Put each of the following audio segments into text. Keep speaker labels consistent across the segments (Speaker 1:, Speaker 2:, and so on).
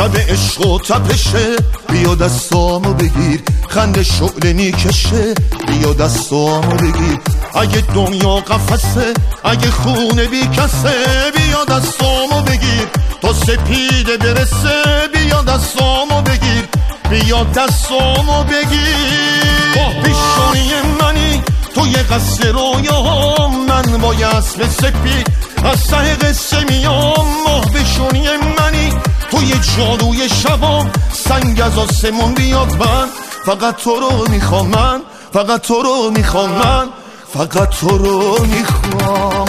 Speaker 1: شب عشق و تپشه، بیا دستامو بگیر، خنده شعله میکشه، بیا دستامو بگیر. اگه دنیا قفسه، اگه خونه بی کسه، بیا دستامو بگیر تا سپیده برسه، بیا دستامو بگیر، بیا دستامو بگیر. با پیشانی منی توی قصه رویام، من با اسب سپید از ته قصه میام. ماه بشونی منی توی جادوی شبام، سنگ از آسمون بیاد، من فقط تو رو میخوام، من فقط تو رو میخوام، من فقط تو رو میخوام.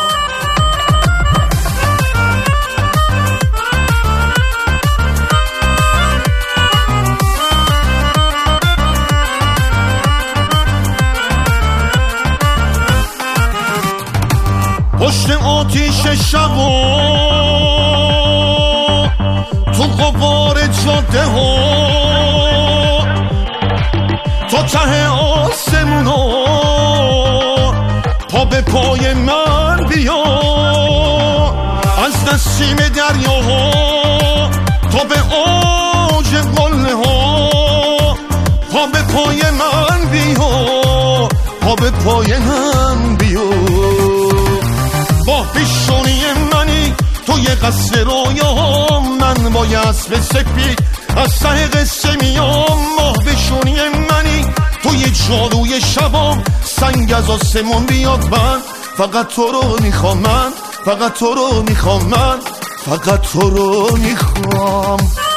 Speaker 1: پشت آتیش شبا، تو غبار جاده ها، تا ته آسمونا، پا به پای من بیا. از نسیم دریاها تا به اوج قله ها، پا به پای من بیا، پا به پای من بیا. با پیشونی منی توی قصر رویام، من با اسب سپید از ته قصه میام. ماه پیشونی منی توی جادوی شبام، سنگ از آسمون بیاد، من فقط تو رو میخوام، من فقط تو رو میخوام، من فقط تو رو میخوام.